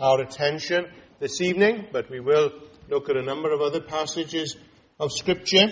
our attention this evening, but we will look at a number of other passages of Scripture.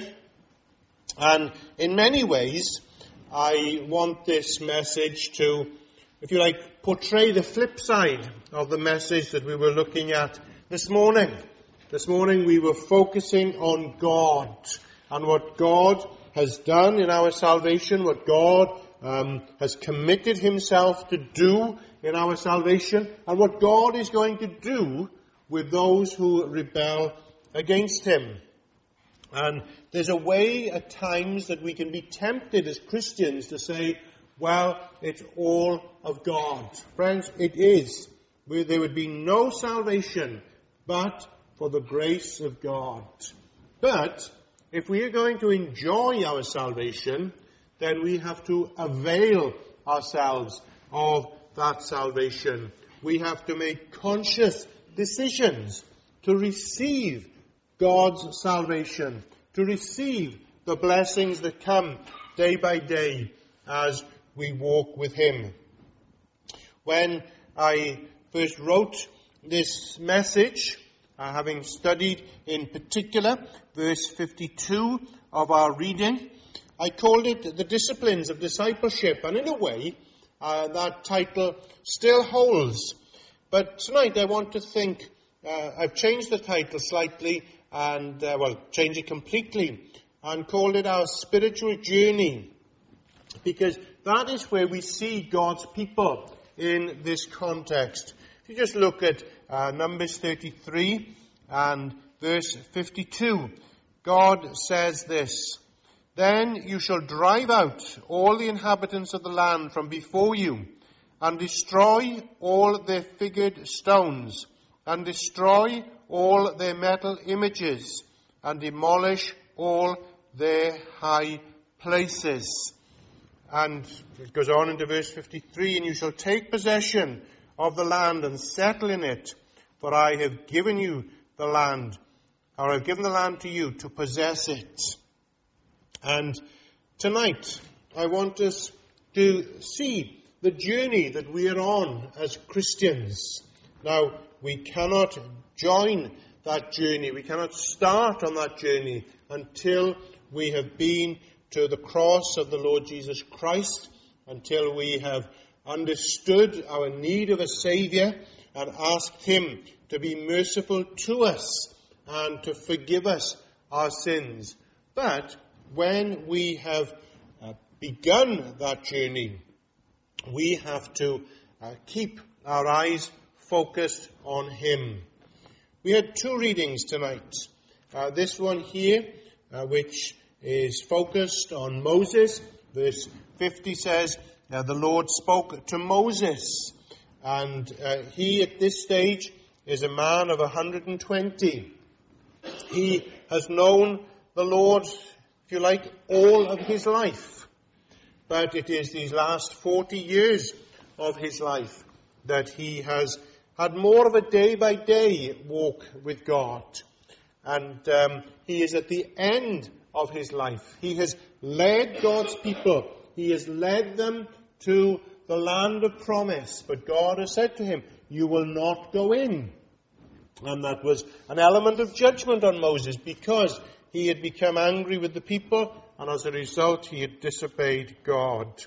And in many ways, I want this message to, if you like, portray the flip side of the message that we were looking at this morning. This morning we were focusing on God and what God has done in our salvation, what God has committed himself to do in our salvation, and what God is going to do with those who rebel against him. And there's a way at times that we can be tempted as Christians to say, well, it's all of God. Friends, it is. There would be no salvation but for the grace of God. But if we are going to enjoy our salvation, then we have to avail ourselves of that salvation. We have to make conscious decisions to receive God's salvation, to receive the blessings that come day by day as we walk with him. When I first wrote this message, having studied in particular verse 52 of our reading, I called it The Disciplines of Discipleship, and in a way that title still holds. But tonight I want to think, I've changed the title slightly and, change it completely and called it Our Spiritual Journey, because that is where we see God's people in this context. If you just look at Numbers 33 and verse 52, God says this, "Then you shall drive out all the inhabitants of the land from before you, and destroy all their figured stones, and destroy all their metal images, and demolish all their high places." And it goes on into verse 53, "And you shall take possession of the land and settle in it, for I have given you the land, or I've given the land to you to possess it." And tonight, I want us to see the journey that we are on as Christians. Now, we cannot join that journey. We cannot start on that journey until we have been to the cross of the Lord Jesus Christ, until we have understood our need of a Saviour and asked him to be merciful to us and to forgive us our sins. But when we have begun that journey, we have to keep our eyes focused on him. We had two readings tonight. This one here, which is focused on Moses. Verse 50 says, the Lord spoke to Moses. And he at this stage is a man of 120. He has known the Lord, if you like, all of his life. But it is these last 40 years of his life that he has had more of a day-by-day walk with God. And he is at the end of his life. He has led God's people. He has led them to the land of promise. But God has said to him, "You will not go in." And that was an element of judgment on Moses because he had become angry with the people, and as a result he had disobeyed God.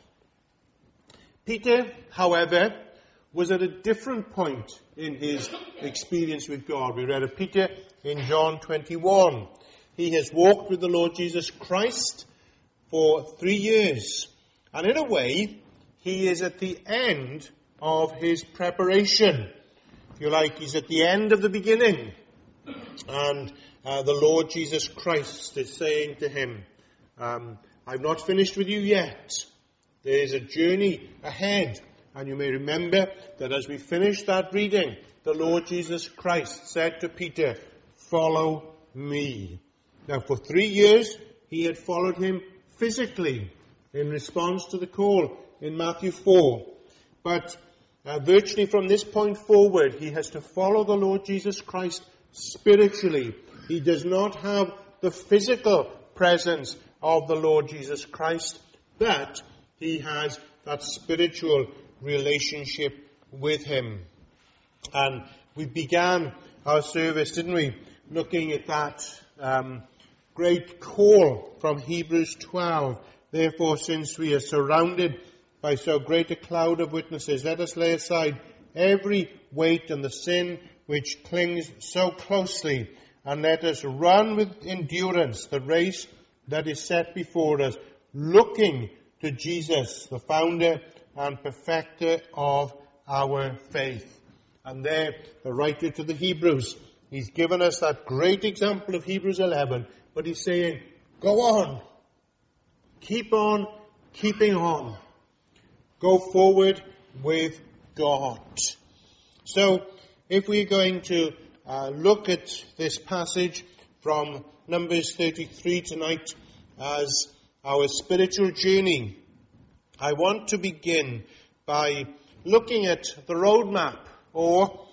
Peter, however, was at a different point in his experience with God. We read of Peter in John 21. He has walked with the Lord Jesus Christ for 3 years. And in a way, he is at the end of his preparation. If you like, he's at the end of the beginning. And the Lord Jesus Christ is saying to him, I've not finished with you yet. There is a journey ahead. And you may remember that as we finished that reading, the Lord Jesus Christ said to Peter, "Follow me." Now, for 3 years, he had followed him physically in response to the call in Matthew 4. But virtually from this point forward, he has to follow the Lord Jesus Christ spiritually. He does not have the physical presence of the Lord Jesus Christ, but he has that spiritual relationship with him. And We began our service, didn't we, looking at that great call from Hebrews 12. Therefore, since we are surrounded by so great a cloud of witnesses, let us lay aside every weight and the sin which clings so closely, and let us run with endurance the race that is set before us, looking to Jesus, the founder and perfecter of our faith. And there, the writer to the Hebrews, he's given us that great example of Hebrews 11, but he's saying, go on. Keep on keeping on. Go forward with God. So, if we're going to look at this passage from Numbers 33 tonight as our spiritual journey, I want to begin by looking at the roadmap, or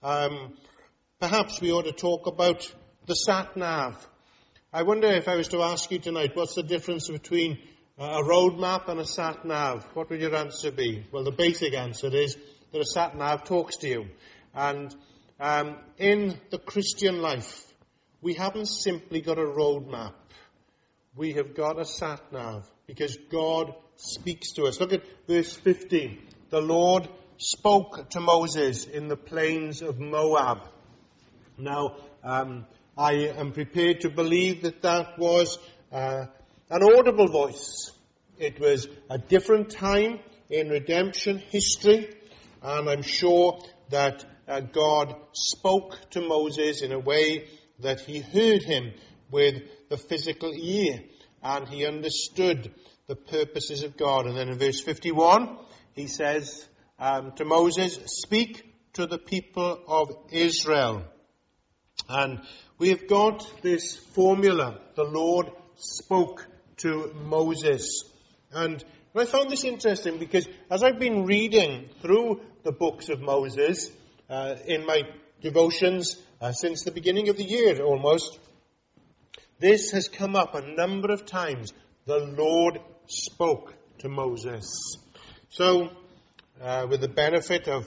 perhaps we ought to talk about the sat-nav. I wonder if I was to ask you tonight, what's the difference between a roadmap and a sat-nav? What would your answer be? Well, the basic answer is that a sat-nav talks to you. And in the Christian life, we haven't simply got a roadmap. We have got a sat-nav, because God speaks to us. Look at verse 15. The Lord spoke to Moses in the plains of Moab. Now, I am prepared to believe that that was an audible voice. It was a different time in redemption history, and I'm sure that God spoke to Moses in a way that he heard him with the physical ear, and he understood the purposes of God. And then in verse 51, he says to Moses, speak to the people of Israel. And we have got this formula. The Lord spoke to Moses. And I found this interesting because as I've been reading through the books of Moses in my devotions since the beginning of the year almost, this has come up a number of times. The Lord spoke to Moses. So, with the benefit of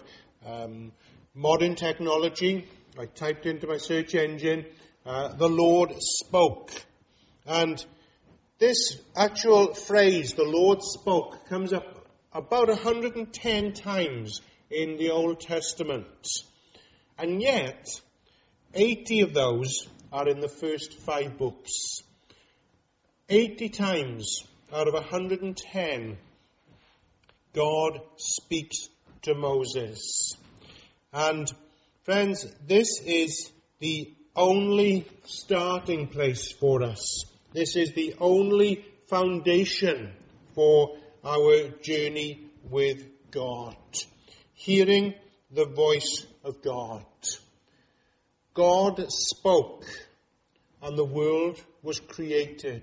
modern technology, I typed into my search engine, the Lord spoke. And this actual phrase, the Lord spoke, comes up about 110 times in the Old Testament. And yet, 80 of those are in the first 5 books. 80 times out of 110, God speaks to Moses. And friends, this is the only starting place for us. This is the only foundation for our journey with God. Hearing the voice of God. God spoke, and the world was created.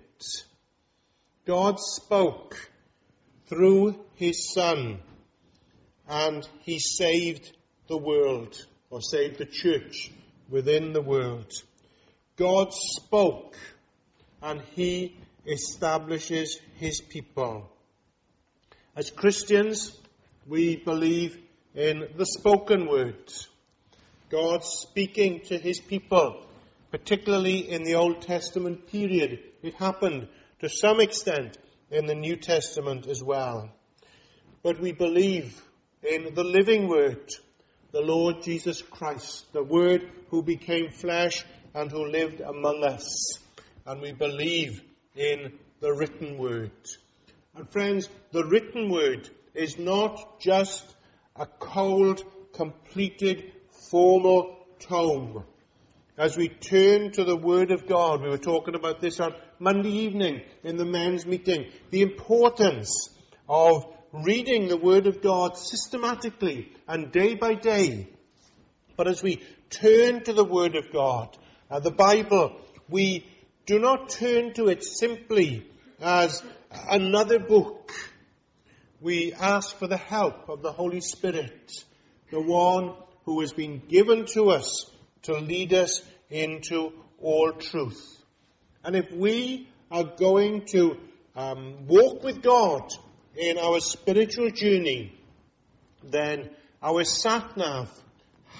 God spoke through his Son, and he saved the world, or saved the church within the world. God spoke, and he establishes his people. As Christians, we believe in the spoken word. God speaking to his people, particularly in the Old Testament period. It happened to some extent in the New Testament as well. But we believe in the living word, the Lord Jesus Christ, the Word who became flesh and who lived among us. And we believe in the written word. And friends, the written word is not just a cold, completed, formal tome. As we turn to the Word of God, we were talking about this on Monday evening in the men's meeting, the importance of reading the Word of God systematically and day by day. But as we turn to the Word of God, the Bible, we do not turn to it simply as another book. We ask for the help of the Holy Spirit, the one who has been given to us to lead us into all truth. And if we are going to walk with God in our spiritual journey, then our sat-nav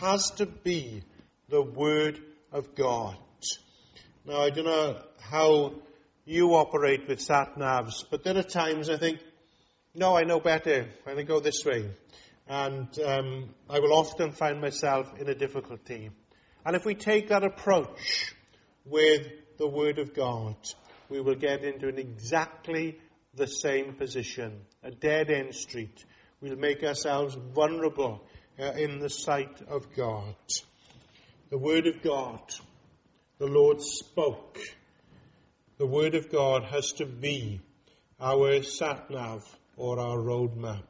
has to be the Word of God. Now, I don't know how you operate with sat-navs, but there are times I think, no, I know better. I'm going to go this way. And I will often find myself in a difficulty. And if we take that approach with the Word of God, we will get into exactly the same position, a dead-end street. We'll make ourselves vulnerable in the sight of God. The Word of God, the Lord spoke. The Word of God has to be our sat-nav or our roadmap.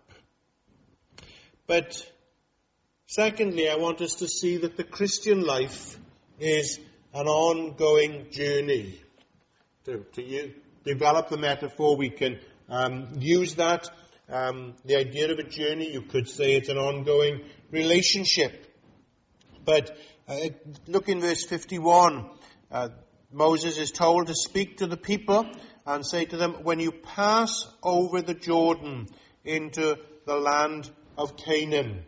But secondly, I want us to see that the Christian life is an ongoing journey. To develop the metaphor, we can use that. The idea of a journey, you could say it's an ongoing relationship. But look in verse 51. Moses is told to speak to the people and say to them, when you pass over the Jordan into the land of Canaan.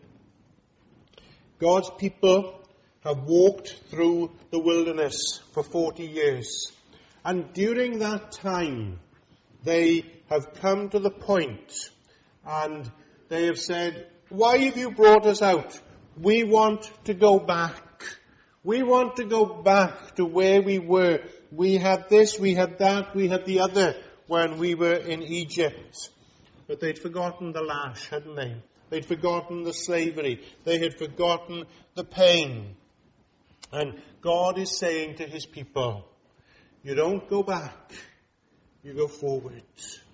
God's people have walked through the wilderness for 40 years. And during that time, they have come to the point and they have said, why have you brought us out? We want to go back. We want to go back to where we were. We had this, we had that, we had the other when we were in Egypt. But they'd forgotten the lash, hadn't they? They'd forgotten the slavery. They had forgotten the pain. And God is saying to his people, you don't go back, you go forward.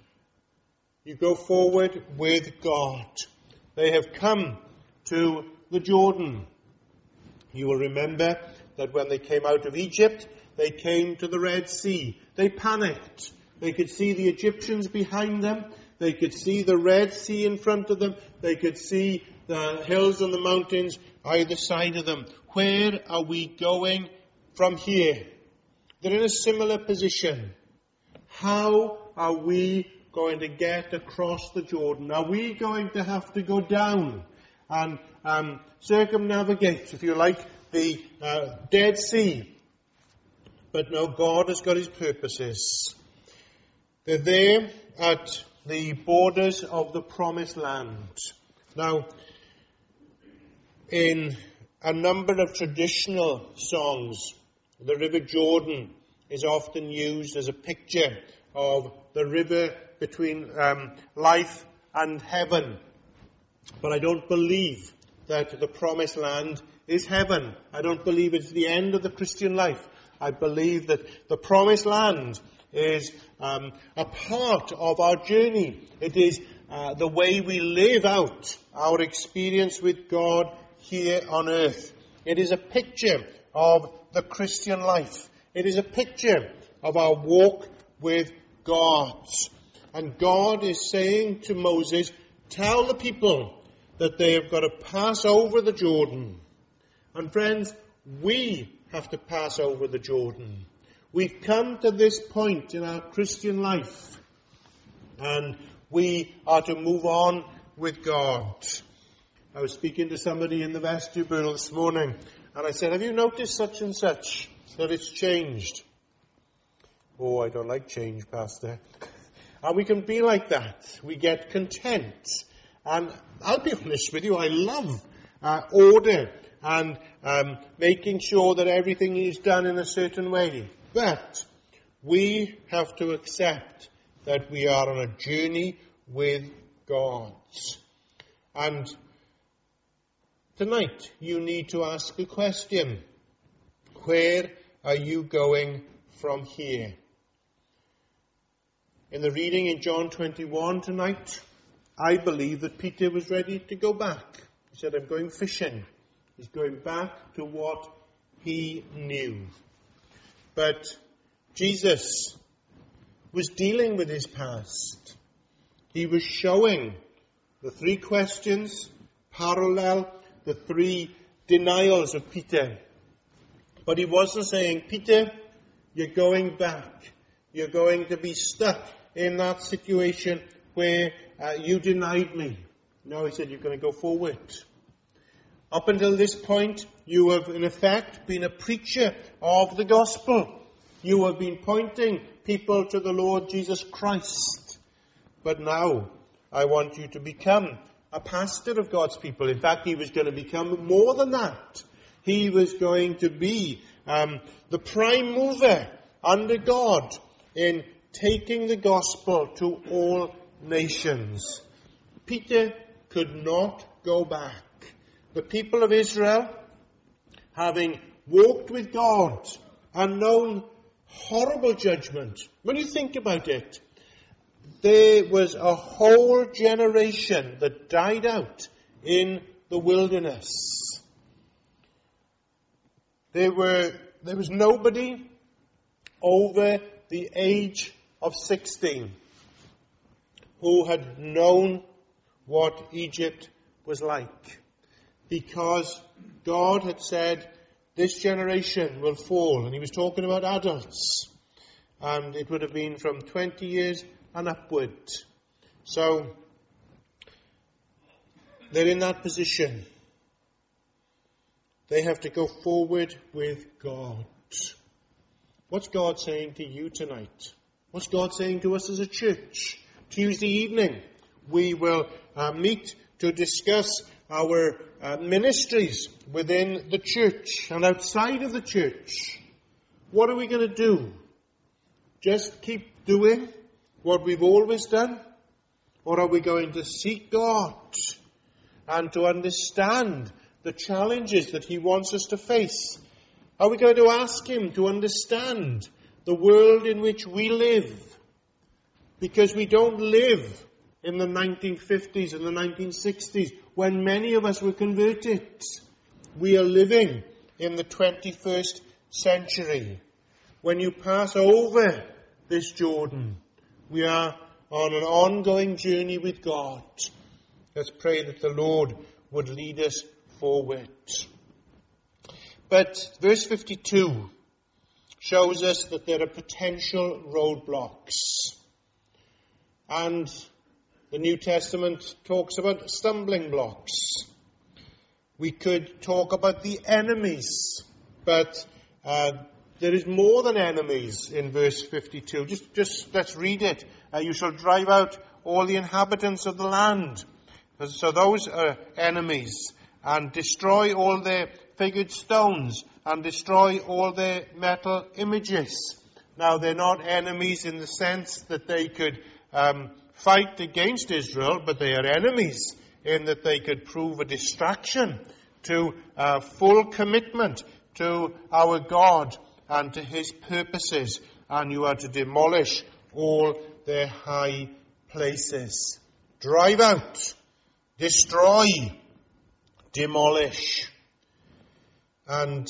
You go forward with God. They have come to the Jordan. You will remember that when they came out of Egypt, they came to the Red Sea. They panicked. They could see the Egyptians behind them. They could see the Red Sea in front of them. They could see the hills and the mountains either side of them. Where are we going from here? They're in a similar position. How are we going to get across the Jordan? Are we going to have to go down and circumnavigate, if you like, the Dead Sea? But no, God has got his purposes. They're there at the borders of the Promised Land. Now, in a number of traditional songs, the River Jordan is often used as a picture of the river between life and heaven. But I don't believe that the Promised Land is heaven. I don't believe it's the end of the Christian life. I believe that the Promised Land is a part of our journey. It is the way we live out our experience with God here on earth. It is a picture of the Christian life. It is a picture of our walk with God. And God is saying to Moses, tell the people that they have got to pass over the Jordan. And friends, we have to pass over the Jordan. We've come to this point in our Christian life, and we are to move on with God. I was speaking to somebody in the vestibule this morning, and I said, have you noticed such and such, that it's changed? Oh, I don't like change, Pastor. And we can be like that. We get content. And I'll be honest with you, I love order and making sure that everything is done in a certain way. But we have to accept that we are on a journey with God. And tonight you need to ask a question. Where are you going from here? In the reading in John 21 tonight, I believe that Peter was ready to go back. He said, I'm going fishing. He's going back to what he knew. But Jesus was dealing with his past. He was showing the three questions parallel the three denials of Peter. But he wasn't saying, Peter, you're going back. You're going to be stuck in that situation where you denied me. No, he said, you're going to go forward. Up until this point, you have in effect been a preacher of the gospel. You have been pointing people to the Lord Jesus Christ. But now, I want you to become a pastor of God's people. In fact, he was going to become more than that. He was going to be the prime mover under God in taking the gospel to all nations. Peter could not go back. The people of Israel, having walked with God and known horrible judgment, when you think about it, there was a whole generation that died out in the wilderness. There was nobody over the age of 16 who had known what Egypt was like, because God had said, this generation will fall. And he was talking about adults. And it would have been from 20 years and upward. So, they're in that position. They have to go forward with God. What's God saying to you tonight? What's God saying to us as a church? Tuesday evening, we will meet to discuss our ministries within the church and outside of the church. What are we going to do? Just keep doing what we've always done? Or are we going to seek God and to understand the challenges that he wants us to face? Are we going to ask him to understand the world in which we live? Because we don't live in the 1950s and the 1960s, when many of us were converted. We are living in the 21st century. When you pass over this Jordan, we are on an ongoing journey with God. Let's pray that the Lord would lead us forward. But verse 52 shows us that there are potential roadblocks. And the New Testament talks about stumbling blocks. We could talk about the enemies, but there is more than enemies in verse 52. Just let's read it. You shall drive out all the inhabitants of the land. So those are enemies. And destroy all their figured stones. And destroy all their metal images. Now, they're not enemies in the sense that they could fight against Israel, but they are enemies in that they could prove a distraction to full commitment to our God and to his purposes. And you are to demolish all their high places. Drive out, destroy, demolish. And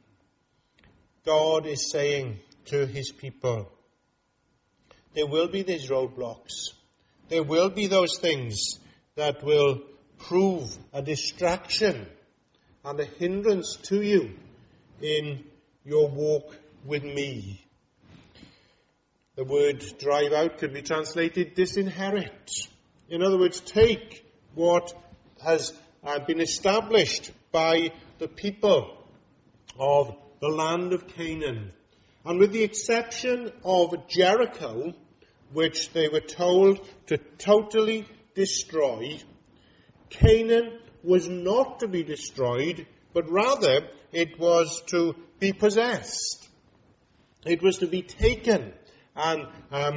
God is saying to his people, there will be these roadblocks. There will be those things that will prove a distraction and a hindrance to you in your walk with me. The word drive out could be translated disinherit. In other words, take what has been established by the people of the land of Canaan. And with the exception of Jericho, which they were told to totally destroy, Canaan was not to be destroyed, but rather it was to be possessed. It was to be taken and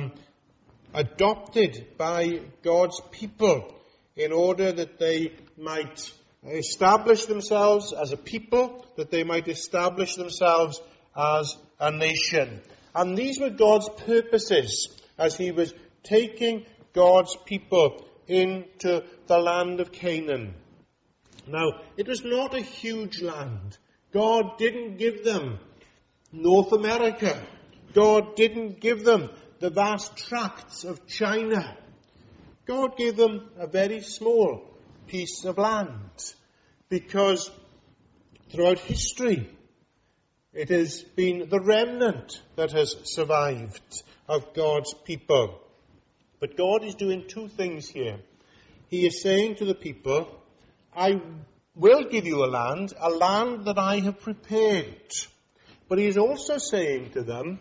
adopted by God's people in order that they might establish themselves as a people, that they might establish themselves as a nation. And these were God's purposes as he was taking God's people into the land of Canaan. Now, it was not a huge land. God didn't give them North America. God didn't give them the vast tracts of China. God gave them a very small piece of land, because throughout history it has been the remnant that has survived of God's people. But God is doing two things here. He is saying to the people, I will give you a land that I have prepared. But he is also saying to them,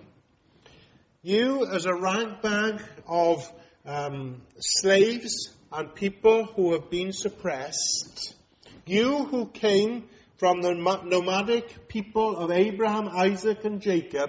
you as a ragbag of slaves and people who have been suppressed, you who came from the nomadic people of Abraham, Isaac and Jacob,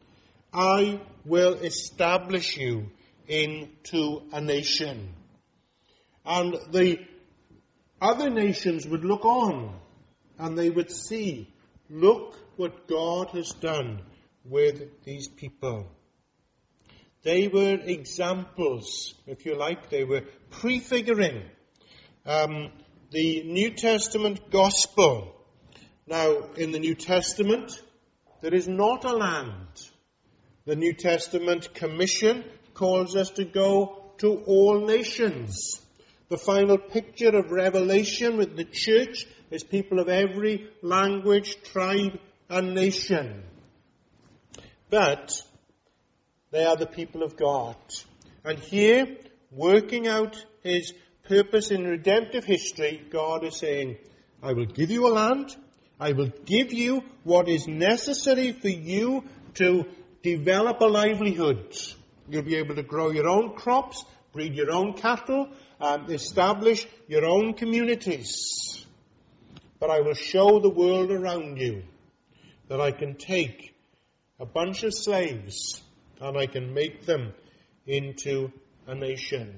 I will establish you into a nation. And the other nations would look on and they would see, look what God has done with these people. They were examples, if you like. They were prefiguring the New Testament gospel. Now, in the New Testament, there is not a land. The New Testament commission calls us to go to all nations. The final picture of Revelation with the church is people of every language, tribe, and nation. But they are the people of God. And here, working out his purpose in redemptive history, God is saying, I will give you a land. I will give you what is necessary for you to develop a livelihood. You'll be able to grow your own crops, breed your own cattle, establish your own communities. But I will show the world around you that I can take a bunch of slaves and I can make them into a nation.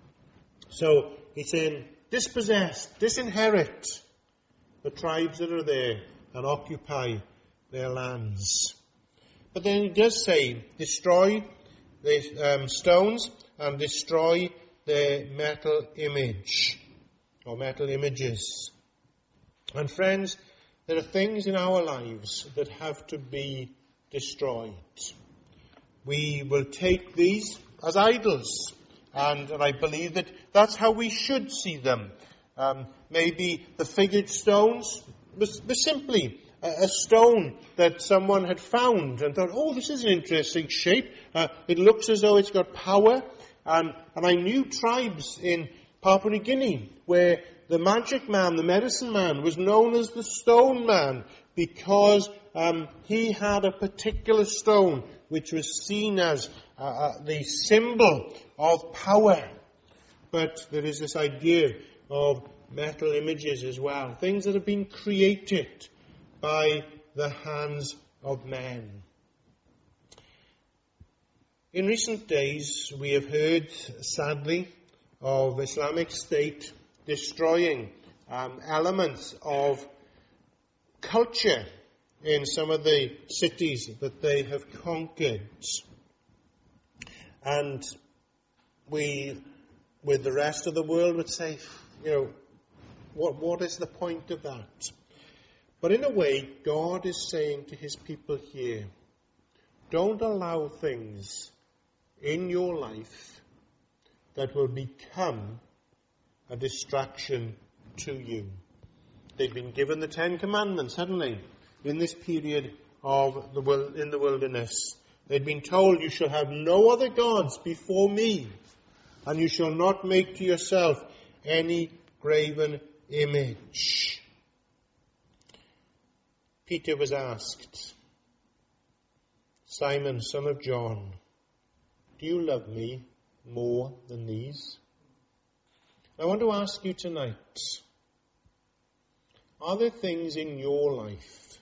So he's saying, dispossess, disinherit the tribes that are there and occupy their lands. But then he does say, destroy the stones and destroy the metal image or metal images. And friends, there are things in our lives that have to be destroyed. We will take these as idols, and I believe that that's how we should see them. Maybe the figured stones was simply a stone that someone had found and thought, oh, this is an interesting shape. It looks as though it's got power. And I knew tribes in Papua New Guinea where the magic man, the medicine man, was known as the stone man because he had a particular stone which was seen as the symbol of power. But there is this idea of metal images as well, things that have been created by the hands of men. In recent days, we have heard, sadly, of Islamic State destroying elements of culture in some of the cities that they have conquered. And we, with the rest of the world, would say, what is the point of that? But in a way, God is saying to his people here, don't allow things in your life that will become a distraction to you. They've been given the 10 Commandments, hadn't they, in this period of in the wilderness. They'd been told, you shall have no other gods before me, and you shall not make to yourself any graven image. Peter was asked, Simon, son of John, do you love me more than these? I want to ask you tonight, are there things in your life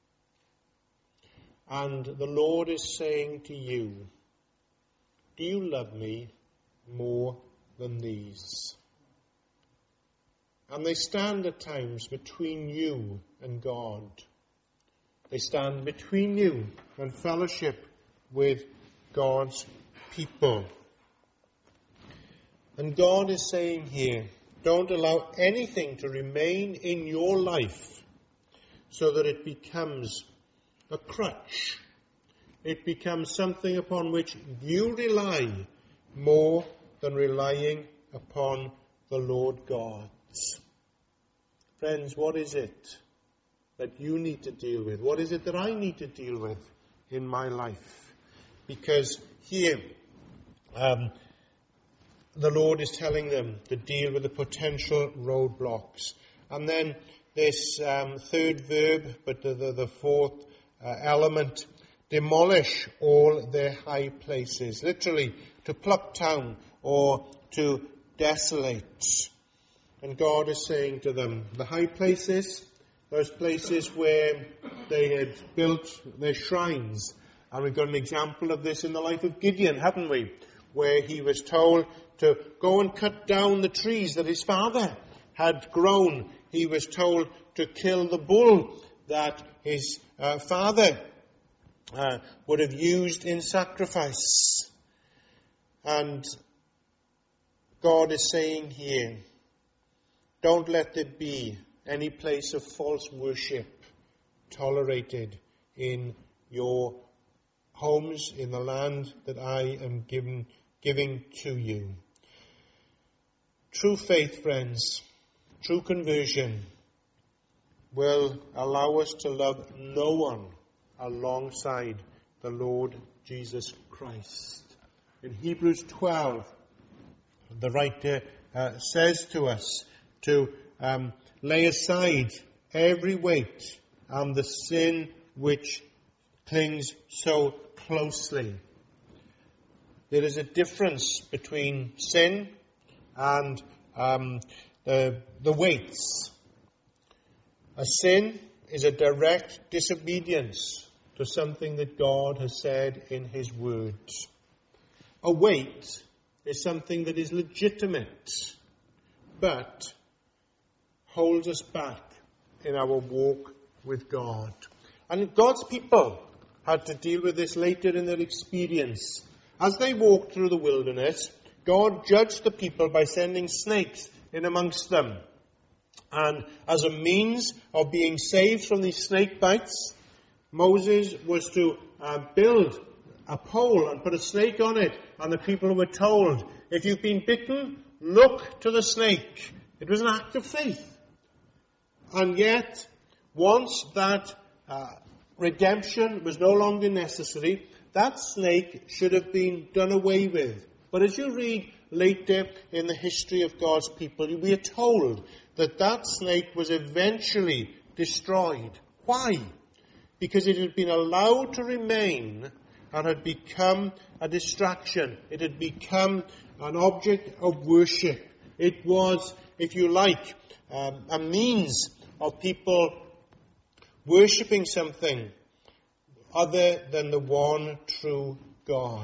and the Lord is saying to you, do you love me more than these? And they stand at times between you and God. They stand between you and fellowship with God's people. And God is saying here, don't allow anything to remain in your life so that it becomes a crutch. It becomes something upon which you rely more than relying upon the Lord God. Friends, what is it that you need to deal with? What is it that I need to deal with in my life? Because here, the Lord is telling them to deal with the potential roadblocks. And then this third verb, but the fourth element, demolish all their high places. Literally, to pluck down or to desolate. And God is saying to them, the high places, those places where they had built their shrines. And we've got an example of this in the life of Gideon, haven't we? Where he was told to go and cut down the trees that his father had grown. He was told to kill the bull that his father would have used in sacrifice. And God is saying here, don't let there be any place of false worship tolerated in your homes, in the land that I am giving to you. True faith, friends, true conversion will allow us to love no one alongside the Lord Jesus Christ. In Hebrews 12, the writer says to us to lay aside every weight and the sin which clings so closely. There is a difference between sin and the weights. A sin is a direct disobedience to something that God has said in His words. A weight is something that is legitimate, but holds us back in our walk with God. And God's people had to deal with this later in their experience. As they walked through the wilderness, God judged the people by sending snakes in amongst them. And as a means of being saved from these snake bites, Moses was to build a pole and put a snake on it. And the people were told, if you've been bitten, look to the snake. It was an act of faith. And yet, once that redemption was no longer necessary, that snake should have been done away with. But as you read later in the history of God's people, we are told that that snake was eventually destroyed. Why? Because it had been allowed to remain and had become a distraction. It had become an object of worship. It was, if you like, a means of people worshipping something other than the one true God.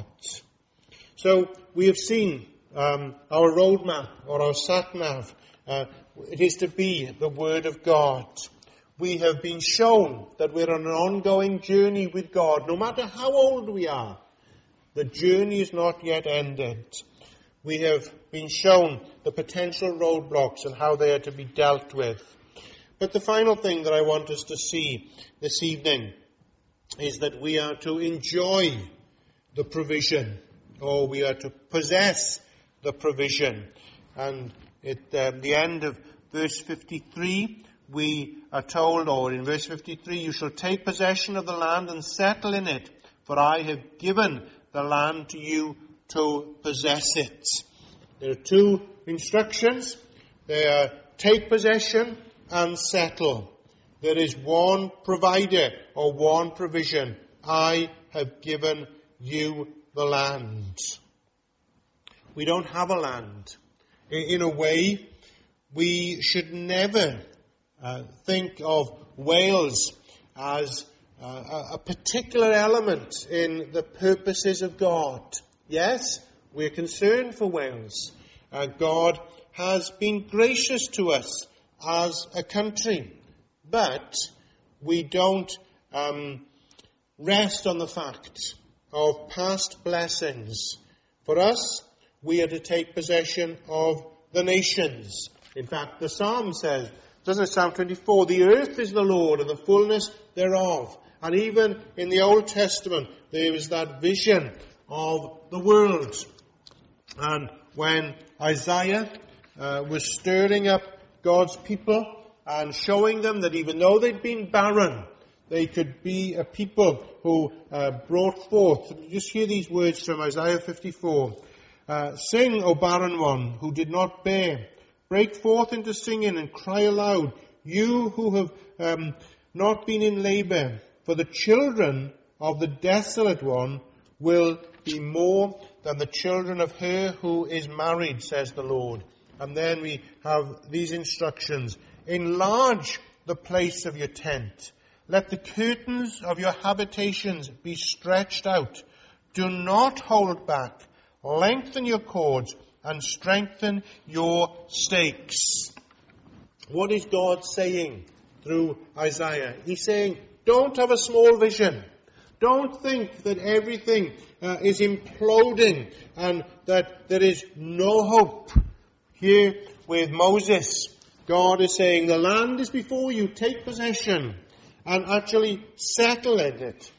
So we have seen our roadmap or our sat-nav. It is to be the Word of God. We have been shown that we're on an ongoing journey with God. No matter how old we are, the journey is not yet ended. We have been shown the potential roadblocks and how they are to be dealt with. But the final thing that I want us to see this evening is that we are to enjoy the provision, or we are to possess the provision. And at the end of verse 53, we are told, or in verse 53, you shall take possession of the land and settle in it, for I have given the land to you to possess it. There are two instructions. They are take possession and settle. There is one provider or one provision. I have given you the land. We don't have a land. In a way, we should never think of Wales as a particular element in the purposes of God. Yes, we're concerned for Wales. God has been gracious to us as a country, but we don't rest on the fact of past blessings. For us, we are to take possession of the nations. In fact, the Psalm says, doesn't it, Psalm 24, the earth is the Lord and the fullness thereof. And even in the Old Testament, there is that vision of the world. And when Isaiah was stirring up God's people and showing them that even though they'd been barren, they could be a people who brought forth. Just hear these words from Isaiah 54. Sing, O barren one who did not bear. Break forth into singing and cry aloud, you who have not been in labor, for the children of the desolate one will be more than the children of her who is married, says the Lord. And then we have these instructions. Enlarge the place of your tent. Let the curtains of your habitations be stretched out. Do not hold back. Lengthen your cords and strengthen your stakes. What is God saying through Isaiah? He's saying, don't have a small vision. Don't think that everything is imploding and that there is no hope. Here with Moses, God is saying, the land is before you, take possession and actually settle in it.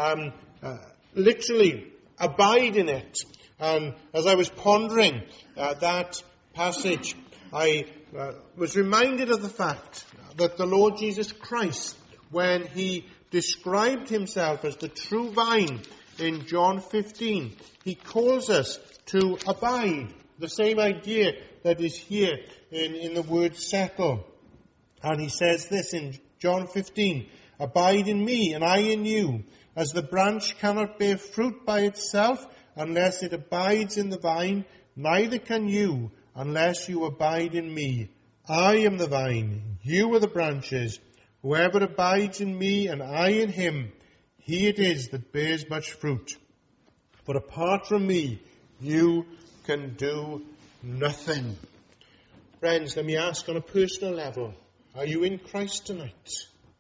Literally, abide in it. And as I was pondering that passage, I was reminded of the fact that the Lord Jesus Christ, when he described himself as the true vine in John 15, he calls us to abide. The same idea that is here in the word settle. And he says this in John 15, abide in me and I in you, as the branch cannot bear fruit by itself unless it abides in the vine, neither can you unless you abide in me. I am the vine, you are the branches. Whoever abides in me and I in him, he it is that bears much fruit. For apart from me, you can do nothing. Friends, let me ask on a personal level, are you in Christ tonight?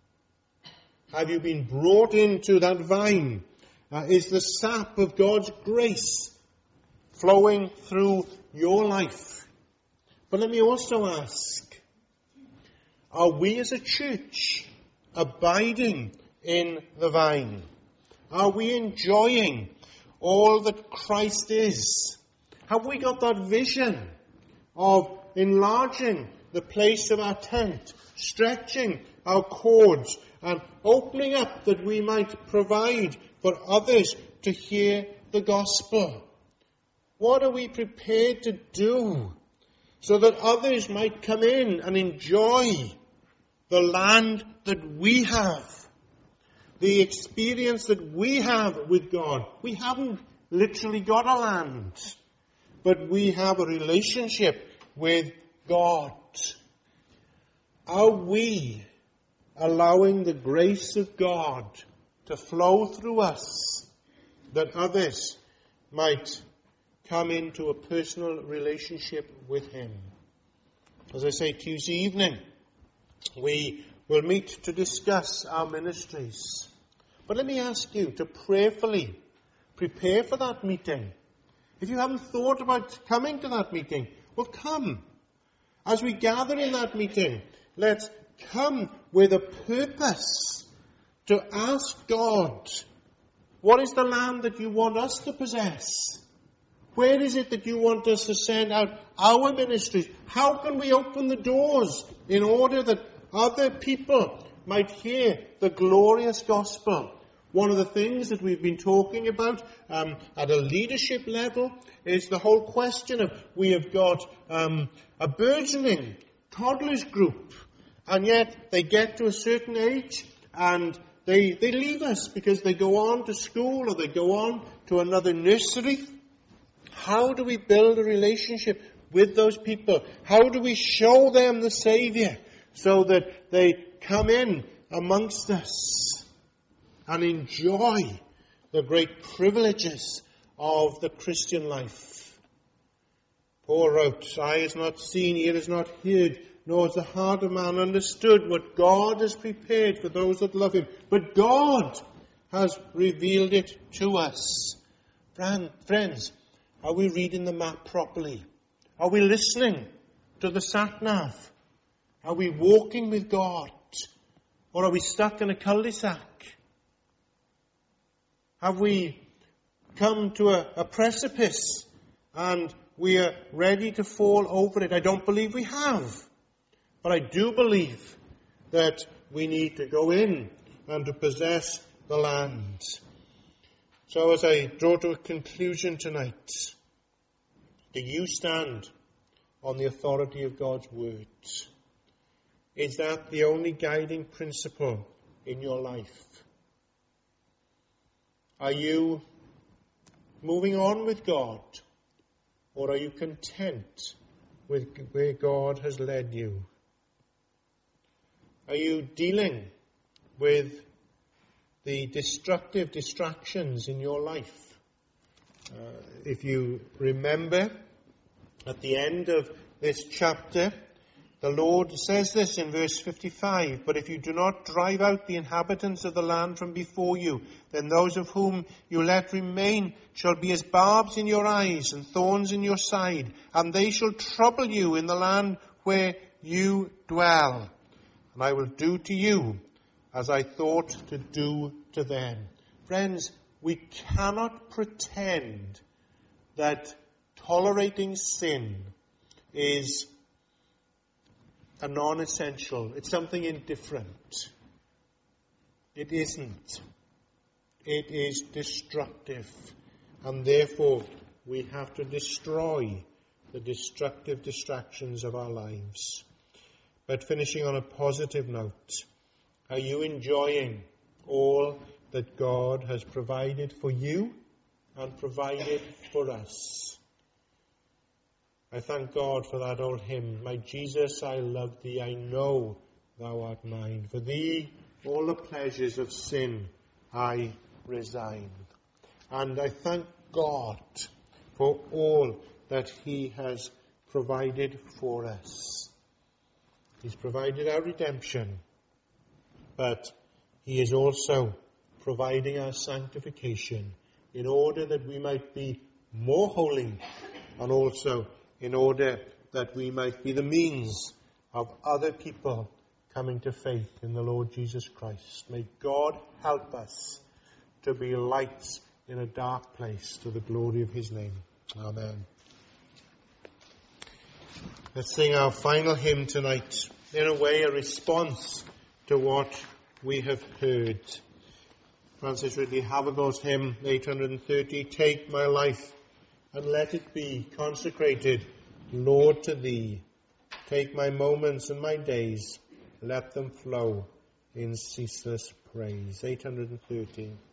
Have you been brought into that vine? Is the sap of God's grace flowing through your life? But let me also ask, are we as a church abiding in the vine? Are we enjoying all that Christ is? Have we got that vision of enlarging the place of our tent, stretching our cords, and opening up that we might provide for others to hear the gospel? What are we prepared to do so that others might come in and enjoy the land that we have, the experience that we have with God? We haven't literally got a land, but we have a relationship with God. Are we allowing the grace of God to flow through us that others might come into a personal relationship with him? As I say, Tuesday evening, we will meet to discuss our ministries. But let me ask you to prayerfully prepare for that meeting. If you haven't thought about coming to that meeting, well, come. As we gather in that meeting, let's come with a purpose to ask God, what is the land that you want us to possess? Where is it that you want us to send out our ministries? How can we open the doors in order that other people might hear the glorious gospel? One of the things that we've been talking about at a leadership level is the whole question of, we have got a burgeoning toddlers group, and yet they get to a certain age and they leave us because they go on to school or they go on to another nursery. How do we build a relationship with those people? How do we show them the Saviour so that they come in amongst us and enjoy the great privileges of the Christian life? Paul wrote, eye has not seen, ear has not heard, nor has the heart of man understood what God has prepared for those that love him. But God has revealed it to us. Friends, are we reading the map properly? Are we listening to the sat-nav? Are we walking with God? Or are we stuck in a cul-de-sac? Have we come to a precipice and we are ready to fall over it? I don't believe we have. But I do believe that we need to go in and to possess the land. So as I draw to a conclusion tonight, do you stand on the authority of God's word? Is that the only guiding principle in your life? Are you moving on with God, or are you content with where God has led you? Are you dealing with the destructive distractions in your life? If you remember, at the end of this chapter, the Lord says this in verse 55, "But if you do not drive out the inhabitants of the land from before you, then those of whom you let remain shall be as barbs in your eyes and thorns in your side, and they shall trouble you in the land where you dwell. And I will do to you as I thought to do to them." Friends, we cannot pretend that tolerating sin is a non-essential. It's something indifferent. It isn't. It is destructive. And therefore, we have to destroy the destructive distractions of our lives. But finishing on a positive note, are you enjoying all that God has provided for you and provided for us? I thank God for that old hymn, "My Jesus, I love thee, I know thou art mine. For thee all the pleasures of sin I resign." And I thank God for all that he has provided for us. He's provided our redemption, but he is also providing our sanctification in order that we might be more holy, and also in order that we might be the means of other people coming to faith in the Lord Jesus Christ. May God help us to be lights in a dark place to the glory of his name. Amen. Let's sing our final hymn tonight. In a way, a response to what we have heard. Francis Ridley Havergal's hymn, 830, "Take my life, and let it be consecrated, Lord, to thee. Take my moments and my days, let them flow in ceaseless praise." 830.